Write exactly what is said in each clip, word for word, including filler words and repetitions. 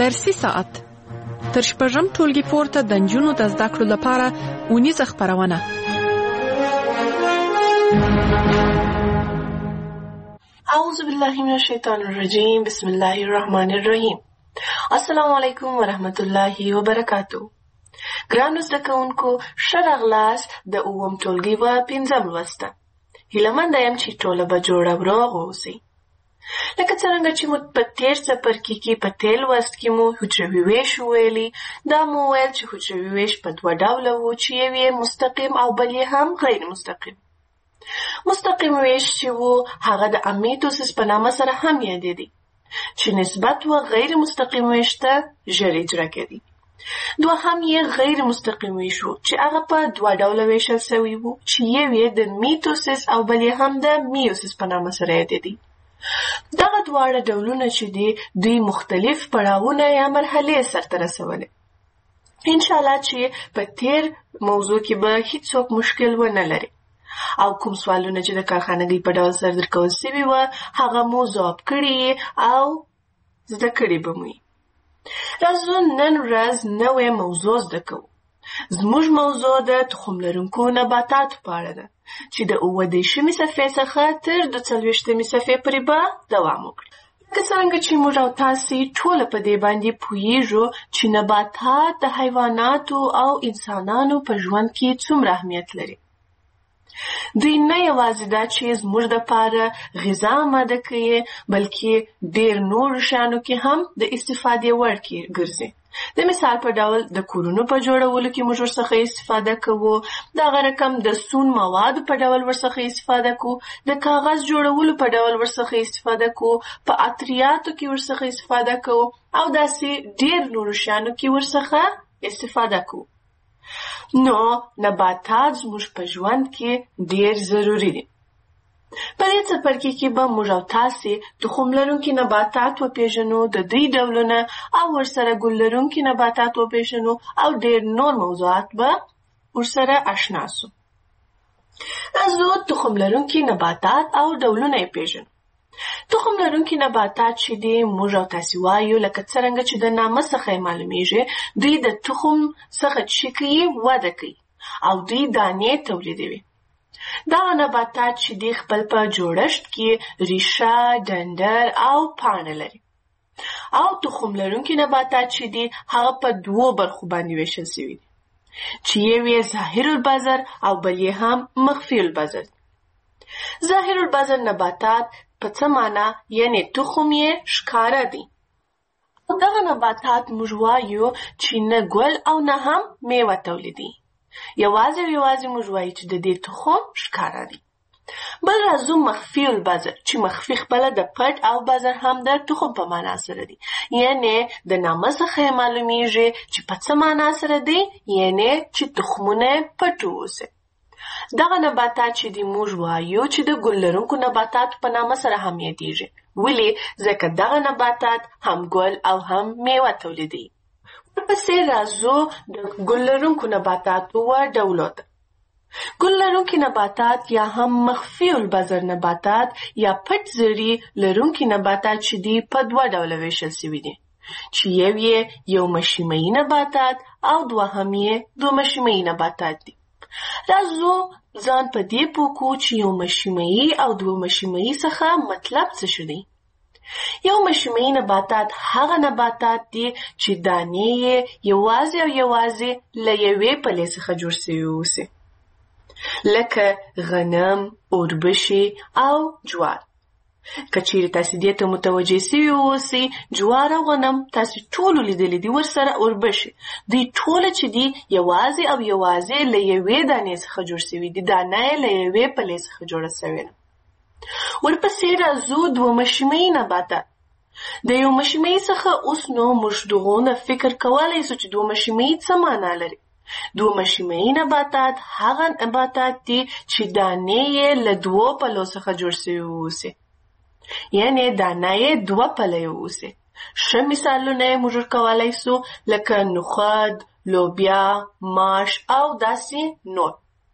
درسي ساعت تر شپږم ټولګي پورته د نجونو د زده کړو لپاره اونیزه خپرونه. اعوذ بالله من الشیطان الرجیم. بسم الله الرحمن الرحیم. السلام علیکم ورحمت الله وبرکاتو. ګرانو زده کوونکو، ښه راغلاست د اووم ټولګي په پنځم لوست. هیله مند یم چې ټوله به جوړه او روغ اوسئ. لکه څرنګه چې مو په تېر څپرکي کې په تېر لوست کې مو حجروي ویش وویلي، دا مو وویل چې حجروي ویش په دوه ډوله و چې یو یې مستقیم او بل یې هم غیر مستقیم. مستقیم ویش چې و هغه د امیتوسیس په نامه سره هم یادېدی، چې نسبت و غیر مستقیم ویش ته ژر اجرا کېدی. دوهم یې غیر مستقیم ویش و چې هغه په دوه ډوله ویشل سوی و چې یو یې د میتوسیس او بل یې هم د میوسیس په نامه سره یادېدی. دغه دواړه ډولونه چې دي دوی مختلف پړاوونه یا مرحلې سرته رسولې. انشاءالله چې په تېر موضوع کې به هیڅوک مشکل ونه لري او کوم سوالونه چې د کارخانګۍ په ډول سر درکول سوي وه هغه مو ځواب کړي او زده کړي به مو. راځو نن ورځ نوې موضوع زده کوو. زموږ موضوع د تخم لرونکو نباتاتو په اړه ده چې د اووه دېرشمې صفحې څخه تر دوه څلوېښتمې صفحې پورې به دوام وکړي. لکه څرنګه چې موږ او تاسې ټوله په دې باندې پوهیږو چې نباتات د حیواناتو او انسانانو په ژوند کې څومره اهمیت لري. دوی نه یوازې دا چې زموږ دپاره غذا آماده کوي، بلکې ډېر نورو شیانو کې هم د استفادې وړ ګرځي. د مثال په ډول د کورونو په جوړولو کې موږ ورڅخه استفاده کوو، دغه رقم د سون موادو په ډول ورڅخه استفاده کوو، د کاغذ جوړولو په ډول ورڅخه استفاده کوو، په عطریاتو کې ورڅخه استفاده کوو او داسې ډېر نورو شیانو کې ورڅخه استفاده کوو. نو نباتات زموږ په ژوند کې ډېر ضروري دي. په دې څپرکي کې به موږ او تاسې تخم لرونکي نباتات وپېژنو، د دوی ډولونه او ورسره ګل لرونکي نباتات وپېژنو او ډېر نور موضوعات به ورسره اشنا سو. راځو تخم لرونکي نباتات او ډولونه یې پېژنو. تخم لرونکي نباتات چې دي موږ او تاسې وایو لکه څرنګه چې د نامه څخه یې معلومیږي، دوی د تخم څخه چې کوي وده کوي او دوی دانې تولیدوي. دغه نباتات چې دي خپل په جوړښت کې ریشه، ډنډر او پاڼه لري. او تخم لرونکي نباتات چې دي هغه په دوو برخو باندې ویشل سوي دي چې یو یې ظاهر البذر او بل یې هم مخفي البذر. ظاهر البذر نباتات په څه معنا یعنې تخم یې ښکاره دی. دغه نباتات موږ وایو چې نه ګل او نه هم میوه تولیدي. یوازې یوازې موږ وایو چې د دې تخم ښکاره دی. بل راځو مخفي البذر چې مخفي خپله د پټ او بذر هم د تخم په معنا سره دی، یعنې د نامه څخه یې معلومیږي چې په څه معنا سره دی، یعنې چې تخمونه پټ واوسي. دغه نباتات چې دی موږ وایو چې د ګل لرونکو نباتاتو په نامه سره هم یادیږي. ولې؟ ځکه دغه نباتات هم ګل او هم میوه تولیدوي. ورپسې راځو د ګل لرونکو نباتاتو و ډولو ته. ګل لرونکي نباتات یا هم مخفي البذر نباتات یا پټ زړي لرونکي نباتات چې دي په دوه ډوله ویشل سوي دي، چې یو یې یو مشیمه‌ایي نباتات او دوهم یې دوه مشیمه‌ایي نباتات دي. راځو ځان په دې پوه کړو چې یو مشیمه‌ایي او دوه مشیمه‌ایي څخه مطلب څه شو دی. یو مشیمه‌ایي نباتات هغه نباتات دي چې دانې یې یوازې او یوازې له یوې پلې څخه جوړ سوي اوسي، لکه غنم، اوربشې او جوار. که چیرې تاسې دې ته متوجه سوي اوسئ، جوار او غنم تاسې ټولو لیدلي دي، ورسره اوربشې، دوی ټوله چې دي یوازې او یوازې له یوې دانې څخه جوړ سوي دي، دانه یې له یوې پلې څخه جوړه سوې ده. ورپسې راځو دوه مشیمه‌ایي نباتات. د یو مشیمه‌ایي څخه اوس نو موږ دغونه فکر کولی سو چې دوه مشیمه‌ایي څه معنا لري. دوه مشیمه‌ایي نباتات هغه نباتات دي چې دانې یې له دوو پلو څخه جوړ سوي اوسي، یعنې دانه یې دوه پلې اوسي. ښه مثالونه یې موږ ورکولی سو لکه نخود، لوبیا، ماش او داسې نور.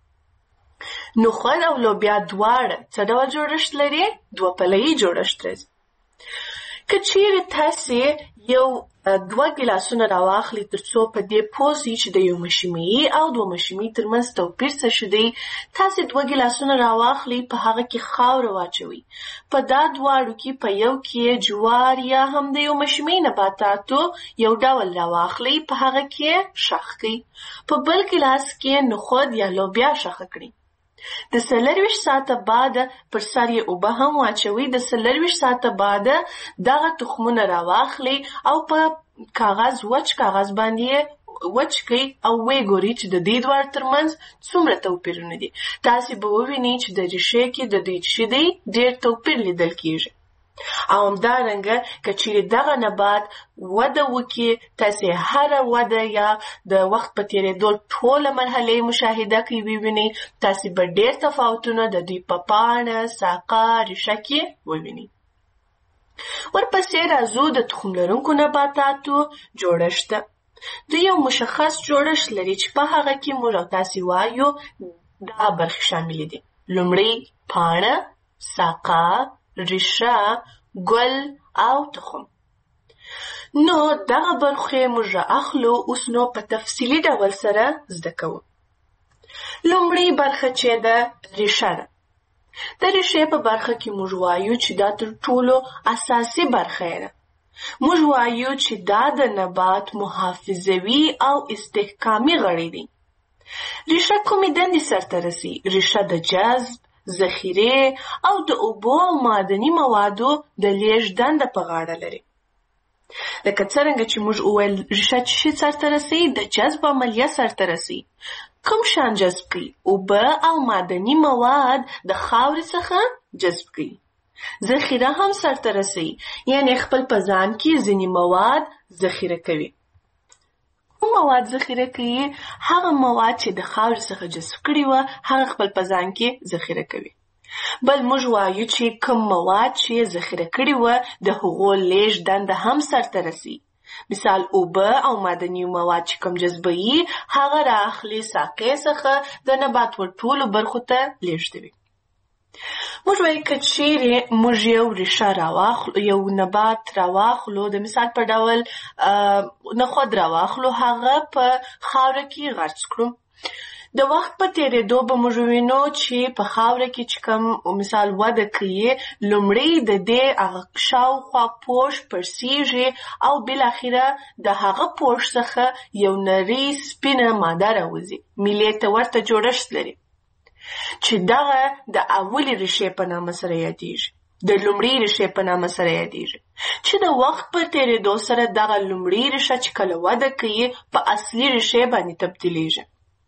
نخود او لوبیا دواړه څه ډول جوړښت لري؟ دوه پله‌یي جوړښت لري. که چیرې تاسې یو دوه ګیلاسونه راواخلي تر څو په دې پوه سئ چې د یو مشیمیي او دوه مشیمیي ترمنځ توپیر څه شی دی، تاسې دوه ګیلاسونه راواخلي، په هغه کې خاوره واچوئ. په دا دواړو کې په یو کې جوار یا هم د یو مشیمیي نباتاتو یو ډول راواخلي، په هغه کې شخ کړئ. په بل ګیلاس کې نخود یا لوبیا شخه کړئ. د څلرویشت ساعته بعد پر سر یې اوبه هم واچوئ. د څلرویشت ساعته بعد دغه تخمونه راواخلئ او په کاغذ وچ کاغذ باندې وچ کړئ او ویې ګورئ چې د دې دواړو ترمنځ څومره توپیرونه دي. تاسې به ووینئ چې د ریښې کې د دوی چې دی ډېر توپیر لیدل کېږي. او همدارنګه که چیرې دغه نبات وده وکړي، تاسې هره وده یا د وخت په تېرېدو ټوله مرحلې مشاهده کوي ووینئ، تاسې به ډېر تفاوتونه د دوی په پاڼه، ساقه، ریښه کې ووینئ. ورپسې راځو د تخم لرونکو نباتاتو جوړښت ته. دوی یو مشخص جوړښت لري چې په هغه کې موږ او تاسې وایو دا برخې شاملې دي: لومړی پاڼه، ساقه، ریښه، ګل او تخم. نو دغه برخې موږ رااخلو. اوس نو په تفصیلي ډول سره زده کوو. لومړی برخه چې ده ریښه ده. د ریښې په برخه کې موږ وایو چې دا تر ټولو اساسي برخه ده. موږ وایو چې دا د نبات محافظوي او استحکامي غړي دي. ریښه کومې دندې سرته رسي؟ ریښه د جذب، ذخیره او د اوبو او معدني موادو د لیږد دنده په غاړه لري. لکه څرنګه چې موږ وویل ریښه چې شي سرته رسي، د جذب عملیه سرته رسي. کوم شان جذب کوي؟ اوبه او معدني مواد د خاورې څخه جذب کوي. ذخیره هم سرته رسي، یعنی خپل په ځان کې ځینې مواد ذخیره کوي. کوم مواد ذخیره کوي؟ هغه مواد چې د خاورې څخه جذب کړي وه هغه خپل په ځان کې ذخیره کوي. بل موږ وایو چې کوم مواد چې ذخیره کړي وه د هغو لیږد دنده هم سرته رسي. مثال اوبه او معدني مواد چې کوم جذبوي هغه رااخلي ساقې څخه د نبات ور ټولو برخو ته لیږدوي. موږ وایو که چیرې موږ یو ریښه راواخلو، یو نبات راواخلو، د مثال په ډول نخود راواخلو، هغه په خاوره کې غرس کړو. د وخت په تېرېدو به موږ وینو چې په خاوره کې چې کوم مثال وده کوي، لومړی د دې هغه شاوخوا پوښ پړسیږي او بالاخره د هغه پوښ څخه یو نرۍ سپینه ماده راوځي. میلې ته ورته جوړښت لري چې دغه د اولې ریښې په نامه سره یادیږي، د لومړۍ ریښې په نامه سره یادیږي، چې د وخت په تېرېدو سره دغه لومړۍ ریښه چې کله وده کوي په اصلي ریښې باندې تبدیلیږي،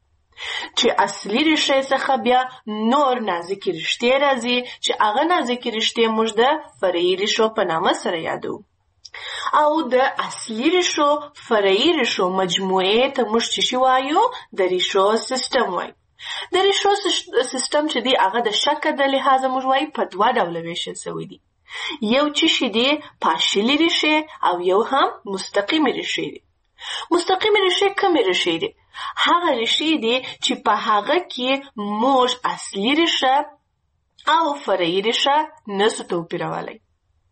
چې اصلي ریښې څخه بیا نور نازکې رشتې راځي، چې هغه نازکې رشتې موږ د فرعي ریښو په نامه سره یادو. او د اصلي ریښو فرعي ریښو مجموعې ته موږ چې شي وایو؟ د ریښو سیستم وایو. د ریښو سیستم چې دی هغه د شکل د لحاظه موږ وایو په دوه ډوله ویشل شوی دی. یو چې شي دی پاشلي ریښې او یو هم مستقیمې ریښې دي. مستقیمې ریښې کومې ریښې دي؟ هغه ریښې دي چې په هغه کې موږ اصلي ریښه او فرعي ریښه نسو توپیرولی.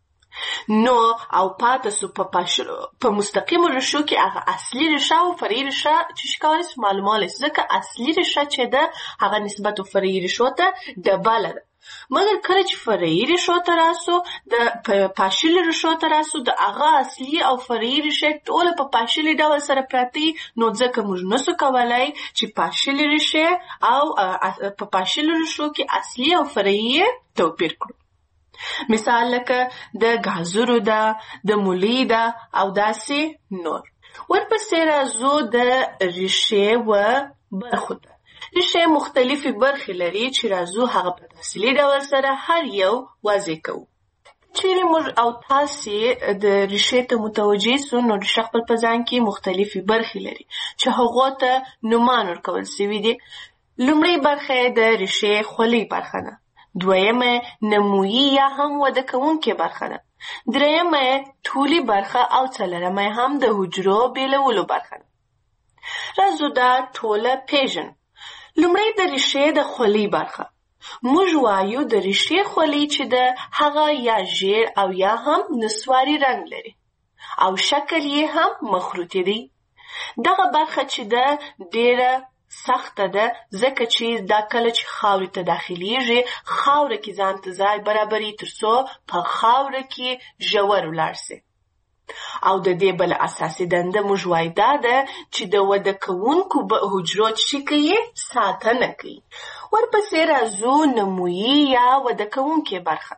نو او پاته سو په پاشلو په مستقیمو ریښو کې هغه اصلي ریښه او فرعي ریښه چې شي کولی سو معلومولی سو، ځکه اصلي ریښه چې ده هغه نسبت فرعي ریښو ته ډبله ده. مګر کله چې فرعي ریښو ته راسو، د پاشلي ریښو ته راسو، د هغه اصلي او فرعي ریښې ټوله په پاشلي ډول سره پراته وي، نو ځکه موږ نسو کولی چې پاشلي ریښې او په پاشلو ریښو کې اصلي او فرعي توپیر کړو. مثال لکه د ګازرو ده، د مولی ده او داسې نور. ورپسې راځو د ریښې و برخو ته. ریښې مختلفې برخې لري چې راځو هغه په تفصیلي ډول سره هر یو واضح کوو. چیرې موږ او تاسې د ریښې ته متوجه سو، نو ریښه خپل په ځان کې مختلفې برخې لري چې هغو ته نومان ورکول سوي دي. لومړۍ برخه د ریښې خولۍ برخه ده. دویمه نمویي یا هم وده کوونکې برخه ده. درېیمه طولي برخه او څلورمه هم د حجرو بیلولو برخه ده. راځو دا ټوله پیژنو. لومړی د ریښې د خولۍ برخه. موږ وایو د ریښې خولۍ چې ده هغه یا ژیړ او یا هم نسواري رنګ لري او شکل یې هم مخروطي دی. دغه برخه چې ده ډیره سخته ده ځکه چې دا کله چې خاورې ته داخلیږي خاوره کې ځان ته ځای برابري تر څو په خاوره کې ژور ولاړ سي. او د دې بل اساسي دنده موږ وایو دا ده چې د وده کوونکو به حجرو چې کوي ساتنه کوي. ورپسې راځو نمویي یا وده کوونکې برخه.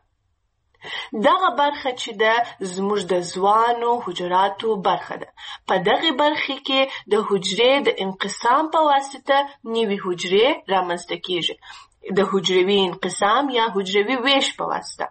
دغه برخه چې ده زموږ د ځوانو حجراتو برخه ده. په دغه برخه کې د حجرې د انقسام په واسطه نوي حجرې رامنځته کیږي. د حجروي انقسام یا حجروي ویش په واسطه.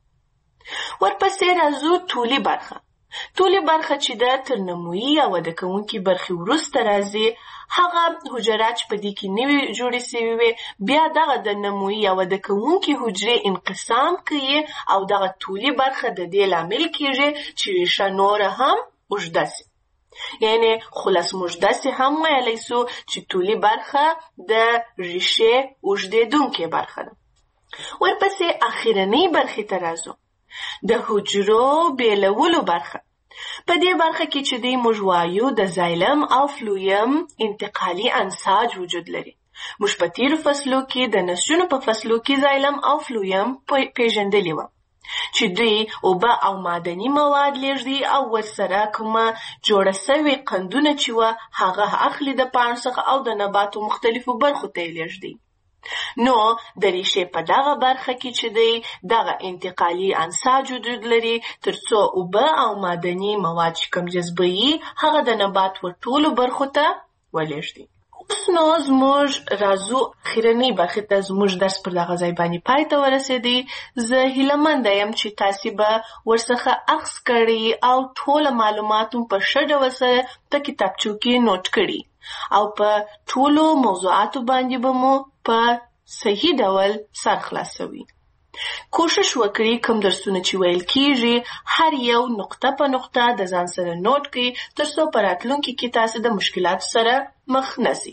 ورپسې راځو طولي برخه. طولي برخه چې ده تر نمویي یا وده کوونکې برخې وروسته راځي. هغه حجرات چې په دې کې نوي جوړې سوي وي بیا دغه د نمویي یا وده کوونکې حجرې انقسام کوي او دغه طولي برخه د دې لامل کیږي چې ریښه نوره هم اوږده سي. یعنې خلاص موږ داسې هم ویلی سو چې طولي برخه د ریښې اوږدېدونکې برخه ده. ورپسې اخرنۍ برخې ته راځو. د حجرو بیلولو برخه. په دې برخه کې چې دی موږ وایو د زایلم او فلویم انتقالي انساج وجود لري. موږ په تیرو فصلو کې د نسجونو په فصلو کې زایلم او فلویم پیژندلي وو چې دوی اوبه او معدني مواد لیږدي او ورسره کومه جوړه سوې قندونه چې وه هغه اخلي د پاڼو څخه او د نباتو مختلفو برخو ته یې لیږدي. نو د ریښې په دغه برخه کې چې دی دغه انتقالي انساج وجود لري تر څو اوبه او معدني مواد چې کوم جذبوي هغه د نبات ور ټولو برخو ته ولیږدي. اوس نو زموږ راځو اخرنۍ برخې ته. زموږ درس پر دغه ځای باندې پای ته ورسېدی. زه هیلهمنده یم چې تاسې به ورڅخه اخذ کړي او ټوله معلومات مو په ښه ډول سره په کتابچو کې نوټ کړي او په ټولو موضوعاتو باندې به مو په صحیح ډول سر خلاصوي. کوشش وکړئ کوم درسونه چې ویل کیږي هر یو نقطه په نقطه د ځان سره نوٹ کړئ تر څو په راتلونکي کې تاسو د مشکلاتو سره مخ نشئ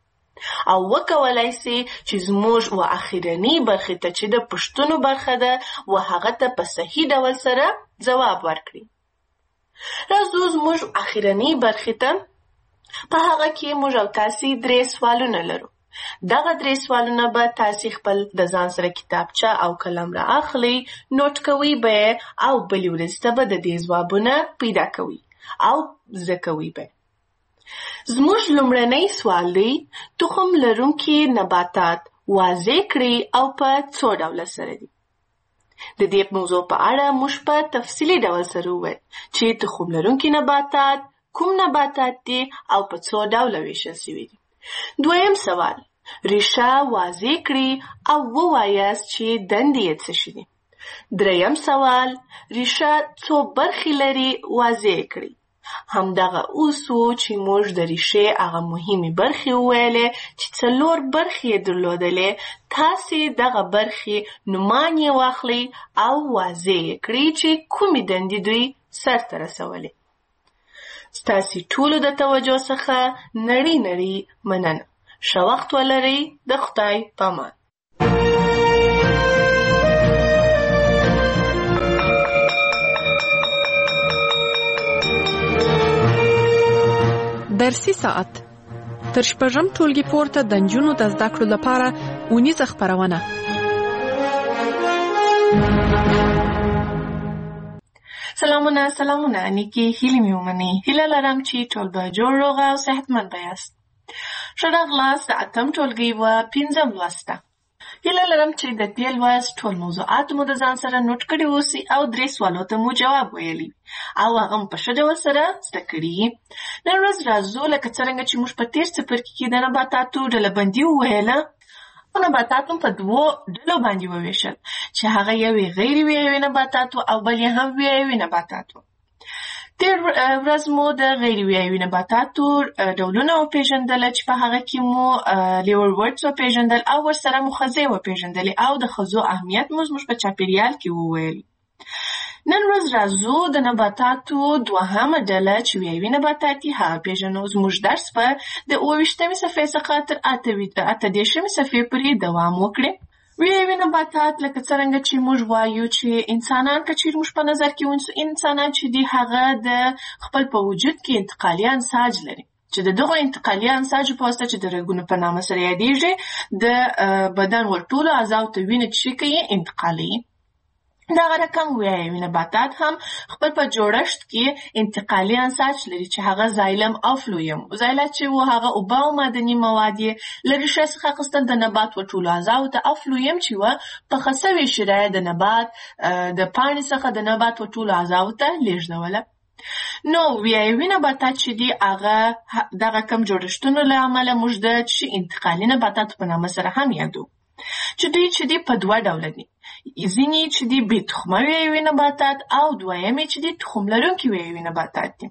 او وکولای شئ چې زموږ و اخرنۍ برخې ته چې د پوښتنو برخه ده و هغه ته په صحیح ډول سره ځواب ورکړئ. راځو زموږ اخرنۍ برخې ته. په هغه کې موږ او تاسې درې سوالونه لرو. دغه درې سوالونه به تاسې خپل د ځان سره کتابچه او قلم را اخلي، نوٹ کوئ به او بلې ورځې ته به د دې ځوابونه پیدا کوئ او زده کوئ به. زموږ لومړنی سوال دی تخم لرونکي نباتات واضح کړئ او په څو ډوله سره دي. د دې موضوع په اړه موږ په تفصیلي ډول سره وویل چې تخم لرونکي نباتات کوم نباتات دي او په څو ډوله ویشل شوي دي. دویم سوال، ریښه واضح کړئ او ووایاست چې دندې یې څه شي دي. دریم سوال، ریښه څو برخې لري واضح کړئ. همدغه اوس و چې موږ د ریښې هغه مهمې برخې وویلې چې څلور برخې یې درلودلې. تاسې دغه برخې نومان یې واخلئ او واضح یې کړئ چې کومې دندې دوی سرته رسولې. ستاسې ټولو د توجه څخه نړۍ نړۍ مننه. ښه وخت ولرئ. د خدای پامان. درسي ساعت تر شپږم ټولګي پورته د نجونو د زده کړو لپاره اونیزه خپرونه. سلامونه سلامونه نیکي هیلې مې ومنئ. هیله لرم چې ټول به جوړ روغ او صحتمند به یاست. ښه راغلاست د اتم ټولګي و پنځم لوست ته. هیله لرم چې د دې لوست ټول موضوعات مو د ځان سره نوٹ کړي اوسي او درې سوالو ته مو جواب ویلی او هغه په ښه ډول سره زده کړي. نن ورځ راځو لکه څرنګه چې موږ په تېر څپرکي کې د نباتاتو ډلبندي وویله، نباتات هم په دوو ډلو باندې وویشل چې هغه یوې غیر ویایوي نباتاتو او بل یې هم ویایوي نباتاتو. تېر ورځ مو د غیر ویایوي نباتاتو ډولونه وپېژندله چې په هغه کې مو لیور ورډز وپېژندل او ورسره مو خزې وپېژندلې او د خزو اهمیت مو زموږ په چاپېریال کې وویل. نن ورځ راځو د نباتاتو دوهمه ډله چې ویایوي نباتات دي هغه پېژنو. زموږ درس به د اوه ویشتمې صفحې څخه تر اته دېرشمې صفحې پورې دوام وکړي. ویایوي نباتات لکه څرنګه چې موږ وایو چې انسانان که چیرې موږ په نظر کې ونیسو، انسانان چې دي هغه د خپل په وجود کې انتقالي انساج لري، چې د دغو انتقالي انساجو په واسطه چې د رګونو په نامه سره یادېږي د بدن ور ټولو اعضاو ته وینه چې کوي انتقالوي. دغه رقم ویایوي نباتات هم خپل په جوړښت کې انتقالي انساج لري چې هغه زایلم او فلویم. زایلم چې و هغه اوبه او معدني مواد یې له ریښې څخه اخیستل د نبات و ټولو اعضاو ته، او فلویم چې و پخه سوې شیره د نبات د پاڼې څخه د نبات و ټولو اعضاو ته لیږدوله. نو ویایوي نباتات چې دي هغه دغه کم جوړښتونو له امله موږ د چې انتقالي نباتاتو په نامه سره هم یادو، چې دوی چې دي په دوه ډوله دي. ځینې چې دي بې تخمه ویایوي نباتات او دویمې چې دي تخم لرونکي ویایوي نباتات دي.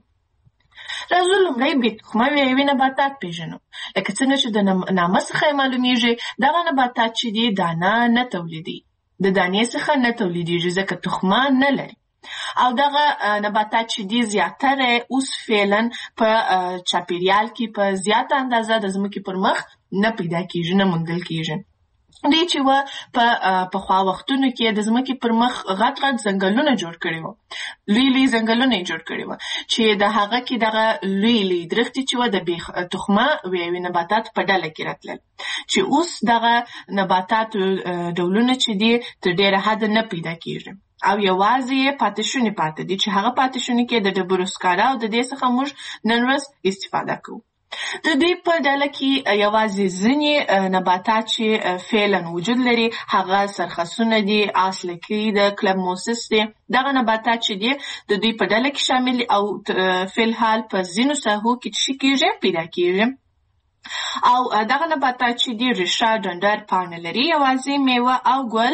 راځو لومړی بې تخمه ویایوي نباتات پېژنو. لکه څنګه چې د نامه څخه معلومیږي دغه نباتات چې دي دانه نه تولیدي، د دانې څخه نه تولیدېږي ځکه تخمه نه لري. او دغه نباتات چې دي زیاتره اوس فعلا په چاپیریال کې په زیاته اندازه د ځمکې پر مخ نه پیدا کېږي، نه موندل کېږي. دوی چې و په پخوا وختونو کې د ځمکې پر مخ غټ غټ ځنګلونه جوړ کړي وو، لوی لوی ځنګلونه یې جوړ کړي وو چې د هغه کې دغه لوی لوی درختې چې و د بې تخمه ویایوي نباتات په ډله کې راتلل، چې اوس دغه نباتات ډولونه چې دي تر ډېره حده نه پیدا کېږي او یوازې پاتې شوني پاتې دي، چې هغه پاتې شوني کې د ډبرو سکاره او د دې څخه موږ نن ورځ استفاده کوو. د دوی په ډله کې یوازې ځینې نباتات چې فعلا وجود لري هغه سرخسونه دي، آسلکي د کلموسس دي. دغه نباتات چې دي د دوی په ډله کې شامل او فعلحال په ځینو ساحو کې چې کېږي پیدا کېږي. او دغه نباتات چې دي ریښه، ډنډر، پاڼه لري، یوازې میوه او ګل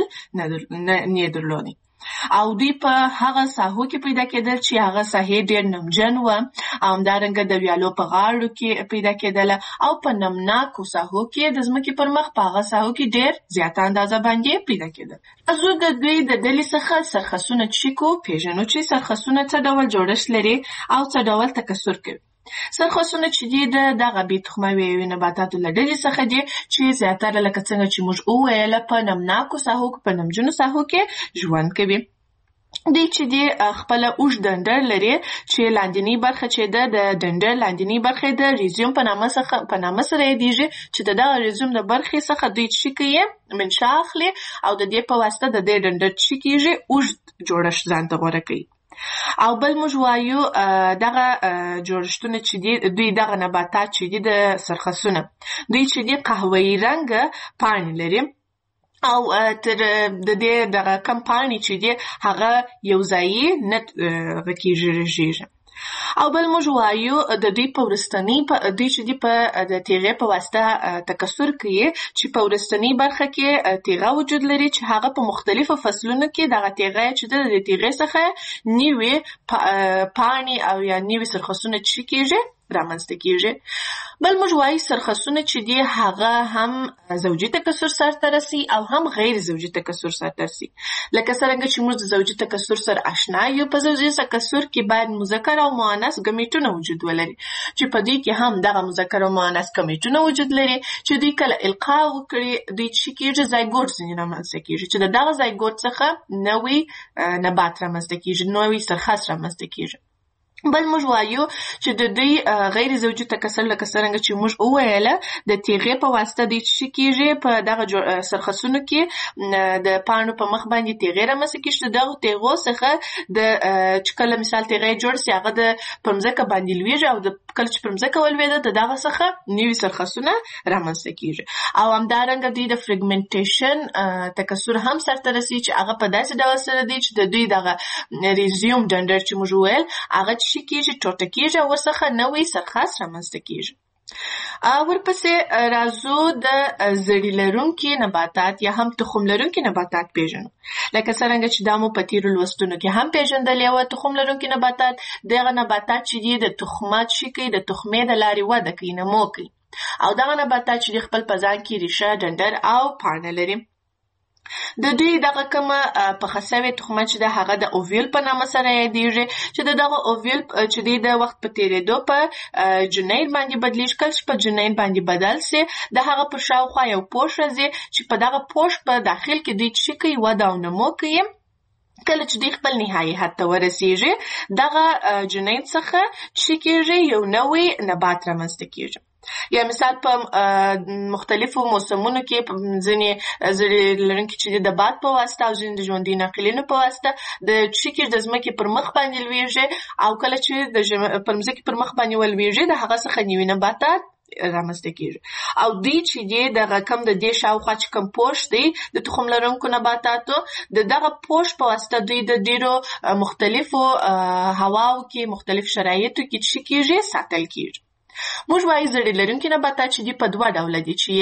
نه درلودي. او دوی په هغه ساحو کې پیدا کېدل چې هغه ساحې ډېر نمجن و، او همدارنګه د ویالو په غاړو کې پیدا کېدله، او په نمناکو ساحو کې د ځمکې پر مخ په هغه ساحو کې ډېر زیاته اندازه باندې پیدا کېدل. زه د دوی د ډلې څخه سرخسونه چې کو پېژنو چې سرخسونه څه ډول جوړښت لري او څه ډول تکثر کوي. سرخسونه چې دي د دغه بې تخمه ویایوي نباتاتو له ډلې څخه دي چې زیاتره لکه څنګه چې موږ وویله په نمناکو ساحو په نمجنو ساحو کې ژوند کوي. دوی چې دي خپله اوږد ډنډر لري چې لاندینۍ برخه چې ده د ډنډر لاندینۍ برخه د ریزیوم په نامه څخه په نامه سره یادېږي، چې د دغه ریزیوم د برخې څخه دوی چې کوي منشا اخلي او د دې په واسطه د دې ډنډر چې کېږي اوږد جوړښت ځان ته غوره کوي. او بل موږ وایو دغه جوړښتونه چې دي دوی دغه نباتات چې دي د سرخسونه دوی چې دي قهوه‌ایي رنګه پاڼې لري، او تر د دې دغه کم پاڼې چې دي هغه یو ځایي نه کېږي، رژېږي. او بل موږ وایو د دوی په وروستنۍ دوی چې دي په د تیغې په واسطه تکثر کوي، چې په وروستنۍ برخه کې تیغه وجود لري چې هغه په مختلفو فصلونو کې دغه تیغه چې د تیغې څخه نوې پاڼې او یا نوې سرخسونه چې کېږي رامنځته کېږي. بل موږ وایو سرخسونه چې دي هغه هم زوجي تکثر سرته رسي او هم غیر زوجي تکثر سرته رسي. لکه څرنګه چې موږ د زوجي تکثر سره اشنا یو، په زوجي تکثر کې باید مذکر او مؤنث ګمیټونه وجود ولري، چې په دوی کې هم دغه مذکر او مؤنث ګمیټونه وجود لري، چې دوی کله القا وکړي دوی چې کېږي زایګوټ ځینې رامنځته کېږي، چې د دغه زایګوټ څخه نوی نبات رامنځته کېږي، نوی سرخس رامنځته کېږي. بل موږ وایو چې د دوی غیر زوجي تکثر لکه څرنګه چې موږ وویله د تیغې په واسطه دوی چې کېږي په دغه سرخسونو کې د پاڼو په مخ باندې تیغې رامنځته کېږي، چې دغو تیغو څخه د چې کله مثال تیغې جوړ سي هغه د پر مځکه باندې لویږي، او د کله چې پر مځکه ولوېده د دغه څخه نوي سرخسونه رامنځته کېږي. او همدارنګه دوی د فریګمنټیشن تکثر هم سرته رسي، چې هغه په داسې ډول سره دی چې د دوی دغه ریزیوم ډنډر چې موږ وویل هغه شي کېږي ټوټه کېږي او ورڅخه نوی سرخس رامنځته کېږي. ورپسې راځو د زړي لرونکي نباتات یا هم تخم لرونکي نباتات پېژنو. لکه څرنګه چې دا مو په تېرو لوستونو کې هم پېژندلې وه، تخم لرونکي نباتات دغه نباتات چې دي د تخمات شي کوي، د تخمې د لارې وده کوي، نمو کوي. او دغه نباتات چې خپل په ځان کې ریښه، ډنډر او پاڼه لري. د دوی دغه کومه پخه سوې تخمه چې د هغه د اوویل په نامه سره یادېږي چې د دغه اوویل چې دی د وخت په تېرېدو په جنین باندې بدلیږي. کله چې په جنین باندې بدل سي د هغه پر شاوخوا یو پوښ راځي چې په دغه پوښ په داخل کې دوی څه کوي وده او نمو کوي. کله چې دوی خپل نهایي حد ته ورسېږي دغه جنین څخه څه کېږي یو نوی نبات رامنځته کېږي. یا مثال په مختلفو موسمونو کې په ځینې زړې لرونکي چې د باد په واسطه او ځینې د ژوندي ناقلینو په واسطه د څه د ځمکې پر مخ باندې لویږي او کله چې د پر ځمکې پر مخ باندې ولویږي د هغه څخه نوي نباتات رامنځته کېږي. او دوی چې دی دغه کم د دې شاوخوا چې کوم پوښ دی د تخم لرونکو نباتاتو د دغه پوښ په واسطه دوی د ډېرو مختلفو هواو کې مختلف شرایطو کې څه کېږي ساتل کېږي. موږ وایو زړې لرونکي نباتات چې دي په دوه ډوله دي چې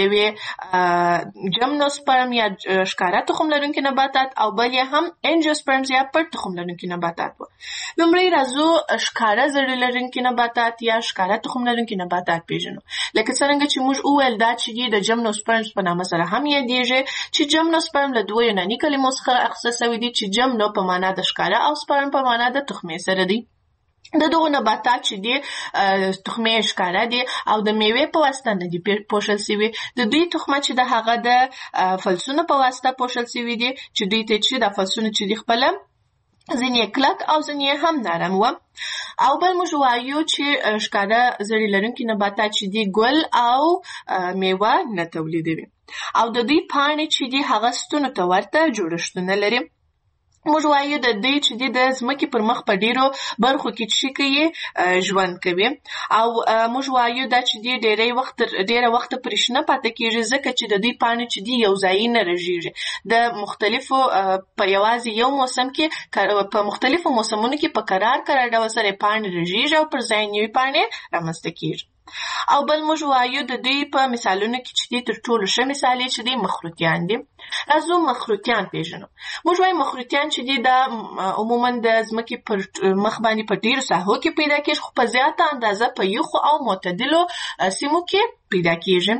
یو جمنوسپرم یا ښکاره تخم لرونکي نباتات او بل یې هم انجیوسپرمز یا پټ تخم لرونکي نباتات وو. لومړی راځو ښکاره زړې لرونکي نباتات یا ښکاره تخم لرونکي نباتات پیژنو. لکه څرنګه چې موږ وویل دا چې دي د جمنوسپرمز په نامه سره هم یادېږي چې جمنوسپرم له دوو یوناني کلمو څخه اخیستل سوی دي چې جمنو په معنا د ښکاره او سپرم په معنا د تخمې سره دی. د دغو نباتات چې دي تخمې ښکاره دي او د میوې په واسطه نه دي پوښل سوي. د دوی تخمه چې د هغه د فلسونو په واسطه پوښل سوي دي چې دوی ته چې د فلسونو چې دي خپله ځینې کلک او ځینې هم نرم وه. او بل موږ وایو چې ښکاره زړې لرونکي نباتات چې دي ګل او میوه نه تولیدوي او د دوی پاڼې چې دي هغه ستونو ته ورته جوړښتونه لري. موږ وایو د دوی چې دي د ځمکې پر مخ په ډېرو برخو کې څه کوي ژوند کوي او موږ وایو دا چې دي ډېری وخت ډېره وخته پرې شنه پاتې کېږي ځکه چې د دوی پاڼې چې دي یو ځایي نه رژېږي. د مختلفو په یوازې یو موسم کې په مختلفو موسمونو کې په کرار کرار ډول سره پاڼې رژېږي او پر ځای نوې پاڼې رامنځته کېږي. او بل موږ وایو د دوی په مثالونو کې چې دي تر ټولو ښه مثال یې چې دي مخروطیان دي. راځو مخروطیان پیژنو. موږ وایو مخروطیان چې دي دا عموما د ځمکې پر مخ باندې په ډېرو ساحو کې پیدا کېږي خو په زیاته اندازه په یخو او معتدلو سیمو کې پیدا کېږي.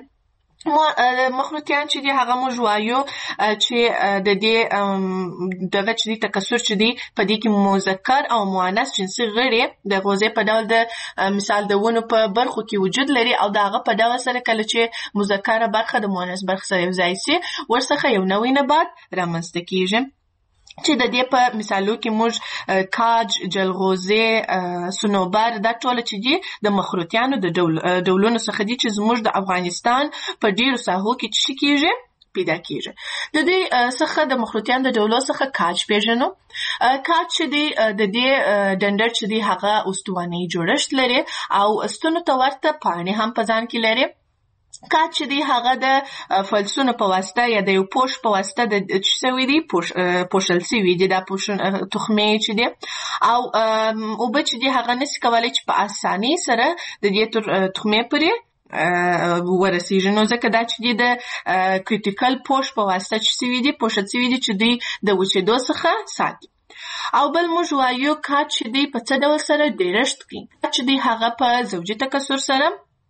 مخروطیان چې دي هغه موږ وایو چې د دې دغه چې دي تکثر چې دي په دې کې مذکر او مؤنث جنسي غړي د غوزې په ډول د مثال د ونو په برخو کې وجود لري او د هغه په ډول سره کله چې مذکره برخه د مؤنث برخه سره یو ځای سي ورڅخه یو نوی نبات رامنځته کېږي چې د دې په مثالو کې موږ کاج، جلغوزې، صنوبر دا ټول چې دي د مخروطیانو د ډولونو څخه دي چې زموږ د افغانستان په ډېرو ساحو کې څه کېږي پیدا کېږي. د دې څخه د مخروطیانو د ډولو څخه کاج پیژنو. کاج چې دی د دې ډنډر چې دی هغه استواني جوړښت لري او ستونو ته ورته پاڼې هم په ځان کې لري. کاج چې دی هغه د فلسونو په واسطه یا د یو پوښ په واسطه د څه سوي دي پوښل سوي دي دا تخمې چې دي او اوبه چې دي هغه نسي کولی چې په اسانۍ سره د دې تخمې پورې ورسېږي. نو ځکه دا چې دي د کریټیکل پوښ په واسطه چې سوي دي پوښل سوي دي چې دوی د وچېدو څخه ساتي. او بل موږ وایو کاج چې دی په څه ډول سره ډېرښت کوي. کاج چې دی هغه په زوجي تکثر سره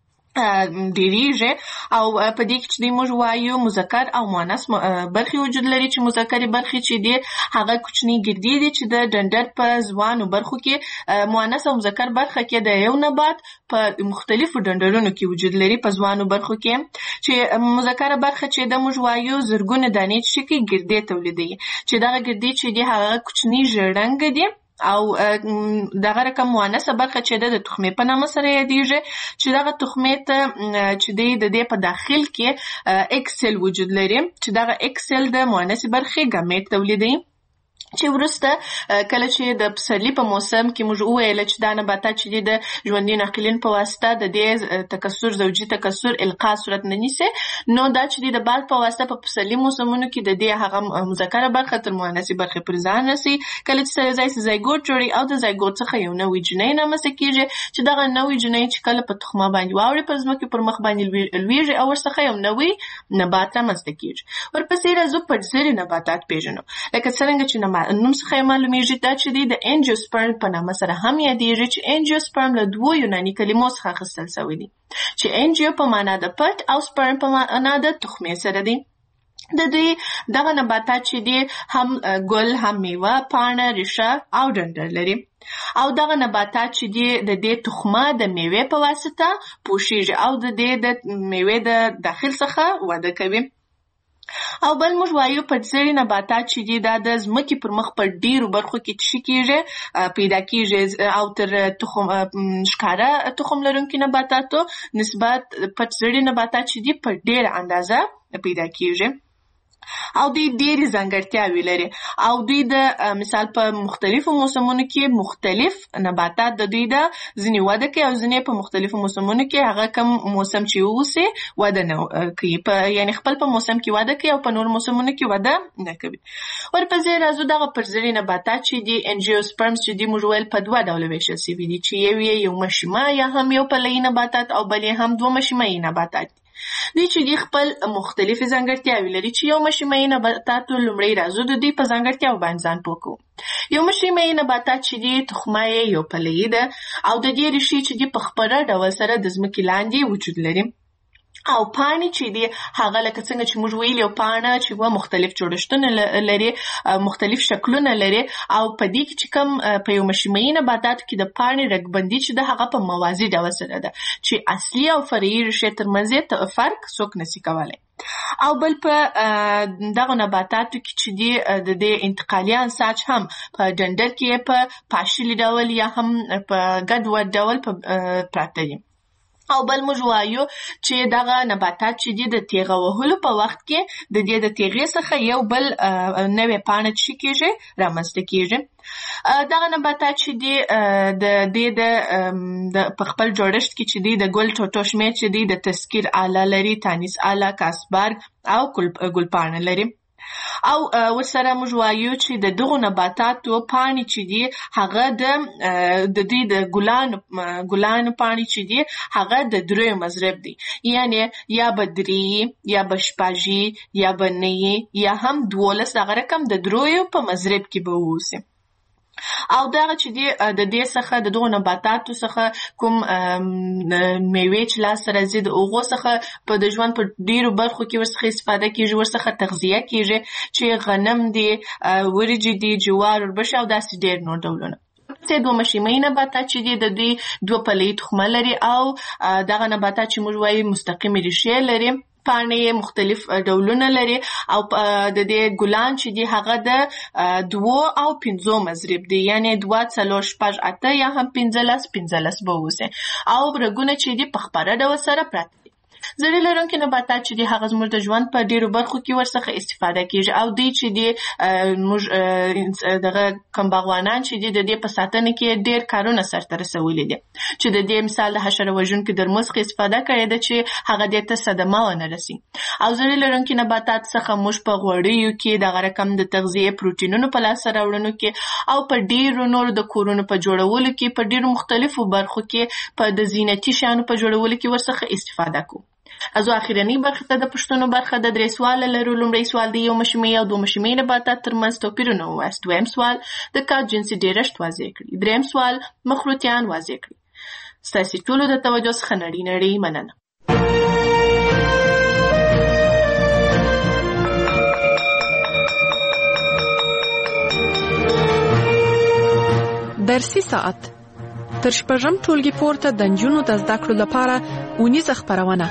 ډېریږي او په دې کې چې دی موږ وایو مذکر او مؤنث برخې وجود لري چې مذکرې برخې چې دي هغه کوچني ګردې دي چې د ډنډر په ځوانو برخو کې مؤنث او مذکر برخه کې د یو نبات په مختلفو ډنډرونو کې وجود لري په ځوانو برخو کې چې مذکره برخه چې د موږ وایو زرګونه دانې چې کې ګردې تولیدوي چې دغه ګردې چې دي هغه کوچني ژیړ رنګ دي او دغه رقم مؤنثه برخه چې د تخمې په نامه سره یادېږي چې دغه تخمې ته چې دی د دې په داخل کې اکسل وجود لري چې دغه اکسل د مؤنثې برخې ګامیټ تولیدوي چې وروسته کله چې د پسرلي په موسم کې موږ وویل چې دا نباتات چې دي د ژوندي ناقلین په واسطه د دې تکثر زوجي تکثر القاء صورت نه نیسي نو دا چې دي د باد په واسطه په پسرلي موسمونو کې د دې هغه مذکره برخه تر مؤنثې برخې پر ځان رسي. کله چې سره ځای زایګوټ جوړي او د زایګوټ څخه یو نوی جنین رامنځته کېږي چې دغه نوی جنین چې کله په تخمه باندې واوړي پر ځمکې پر مخ باندې لویږي او ورڅخه یو نوی نبات رامنځته کېږي. ورپسې راځو پټزري نباتات پیژنو. لکه څرنګه چې نوم څخه معلومیږي دا چې دی د انجیوسپرم په نامه سره هم یادېږي چې انجیوسپرم له دوو یوناني کلمو څخه اخیستل سوی دی چې انجیو په معنا د پټ او سپرم په معنا د تخمې سره دی. د دوی دغه نباتات چې دي هم ګل، هم میوه، پاڼه، ریښه او ډنډر لري. او دغه نباتات چې دي د دې تخمه د میوې په واسطه پوشیږي او د دې د میوې د داخل څخه وده کوي. او بل موږ وایو پټزړي نباتات چې دي دا د ځمکې پر مخ په ډیرو برخو کې څه کیږي پیدا کیږي او تر تخم ښکاره تخم لرونکي نباتاتو نسبت پټزړي نباتات چې دي په ډیره اندازه پیدا کیږي او دوی ډېرې ځانګړتیاوې لري او دوی د مثال په مختلفو موسمونو کې مختلف نباتات د دوی د ځینې وده کوي او ځینې په مختلفو موسمونو کې هغه کوم موسم چې ووسي وده نه کوي، په یعنی خپل په موسم کې وده کوي او په نور موسمونو کې وده نه کوي. ورپسې راځو دغه پرزري نباتات چې دي انجیوسپرمز چې دي موږ ویل په دوه ډوله ویشل سوي دي چې یو یې یو مشیمه یا هم یو پلوي نباتات او بل یې هم دوه مشیمه نباتات. دوی چې دي خپل مختلفې ځانګړتیاوې لري چې یو مشیمه نباتاتو لومړی راځو د دوی په ځانګړتیاو باندې ځان پوه کوو. یو مشیمه نباتات چې دي تخمه یې یو پلوي ده او د دې ریښې چې دي په خپله ډول سره د ځمکې لاندې وجود لري او پاڼې چې دي هغه لکه څنګه چې موږ ویل یو پاڼه چې و مختلف جوړښتونه لري، مختلف شکلونه لري او په دې کې چې کوم په یو مشیمه نباتاتو کې د پاڼې رګبندي چې ده هغه په موازي ډول سره ده چې اصلي او فرعي ریښې ترمنځ یې فرق څوک نشي کولی. او بل په دغه نباتاتو کې چې دي د دې انتقالي انساج هم په ډنډر کې په پاشلي ډول یا هم په ګډوډ ډول پراته دي. او بل موږ وایو چې دغه نباتات چې دي د تیغه وهلو په وخت کې د دې د تیغې څخه یو بل نوې پاڼه چې کېږي رامنځته کېږي. دغه نباتات چې دي د دې د په خپل جوړښت کې چې دي د ګل ټوټو شمېر چې دي د تذکیر آله لري، تانیس آله، کاسبرګ او ګلپاڼه لري. او ورسره موږ وایو چې د دغو نباتاتو پاڼې چې دي هغه د د دوی د ګلانو ګلانو پاڼې چې دي هغه د دریو مضرب دي، یعنی یا به درې یا به شپږ یا به نه یا هم دولس دغه رقم د دریو په مضرب کې به واوسي. او دغه چې دي د دې څخه د دغو نباتاتو څخه کوم میوې چې لاسته راځي د هغو څخه په د ژوند په ډیرو برخو کې ورڅخه استفاده کیږي، ورڅخه تغذیه کیږي چې غنم دي، وریجې دي، جوار، وربشې او داسې ډیر نور ډولونه. دوه مشیمه نباتات چې دي د دوی دوه پلوي تخمه لري او دغه نباتات چې موږ وایو مستقیمې ریښې لري، پاڼې مختلف ډولونه لري او د دې ګلان چې دي هغه د دوو او پنځو مضرب دي، یعنی دوه څلور شپږ اته یا هم پنځلس پنځلس به اوسي او رګونه چې دي په خپره ډول سره پراته دي. زړې لرونکي نباتات چې دي هغه زموږ د ژوند په ډیرو برخو کې ورڅخه استفاده کیږي او دوی چې دي موږ دغه کوم باغوانان چې دي د دې په ساتنه کې ډیر کارونه سرته رسولي دي چې د دې مثال د حشره وژونکي درمل څخه استفاده کړې ده چې هغه دې ته صدمه ونه رسي. او زړې لرونکي نباتات څخه موږ په غوړیو کې دغه رقم د تغذیې پروټینونو په لاسته راوړنو کې او په ډیرو نورو د کورونو په جوړولو کې په ډیرو مختلفو برخو کې په د زینتي شیانو په جوړولو کې ورڅخه استفاده کوو. ازو اخیرنی برخه ته د پښتنو برخه د درې سوال لرو. لومړی سوال دی یو مشیمه او دوه مشیمه نباتات ترمنځ توپیرونه ووایاست. دویم سوال د کار جنسي ډیرښت واضح کړئ. دریم سوال مخروطیان واضح کړئ. ستاسو ټولو د توجه څخه نړۍ نړۍ مننه. درسي ساعت تر شپږم ټولګي پورته د نجونو د زده کړو لپاره اونیزه خپرونه.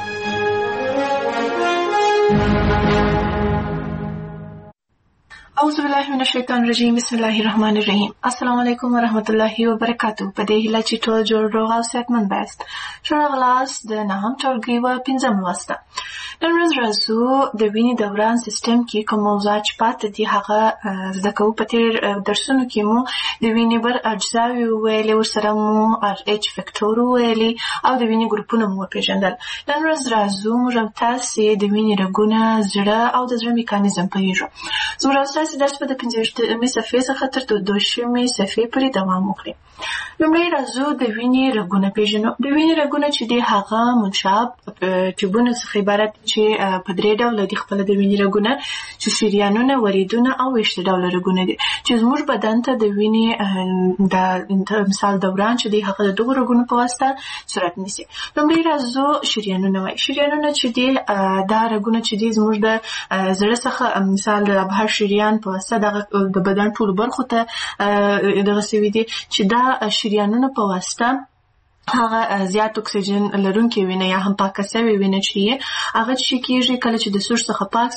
اعوذ بالله من الشیطان الرجیم. بسم الله الرحمن الرحیم. السلام علیکم ورحمت الله وبرکاتہ. په دې هیله چې ټول جوړ روغ او صحتمند یاست. ښه راغلاست د نهم ټولګي و پنځم لوسته. نن ورځ راځو د وینې دوران سیستم کې کوم موضوعات چې پاتې دي هغه زده کوو. په تېر درسونو کې مو د وینې بر اجزاوې وویلې، ورسره مو ار ایچ فکټور وویلې او د وینې ګروپونه مو وپېژندل. نن ورځ راځو موږ تاسې د وینې رګونه، زړه او د زړه میکانیزم پوهېږو. زموږ او ستاسې ستاسو درس به د پنځه ویشتمې صفحې څخه تر دوه شلمې صفحې پورې دوام وکړي. لومړی راځو د وینې رګونه پیژنو. د وینې رګونه چې دي هغه منشاب ټیوبونه څخه عبارت چې په درې ډوله دي خپله د وینې رګونه، چې شریانونه، وریدونه او ویشته ډوله رګونه دي چې زموږ بدن ته د وینې د مثال دوران چې دی هغه د دغو رګونو په واسطه صورت نیسي. لومړی راځو شریانونه وایي. شریانونه چې دي دا رګونه چې دي زموږ د زړه څخه مثال د ابهر شریان په واسطه دغه د بدن ټولو برخو ته دغه سوي دي چې دا شریانونه په واسطه هغه زیات اکسیجن لرونکې وینه یا هم پاکه سوې وینه چې هغه چې کېږي کله چې د سوچ څخه پاک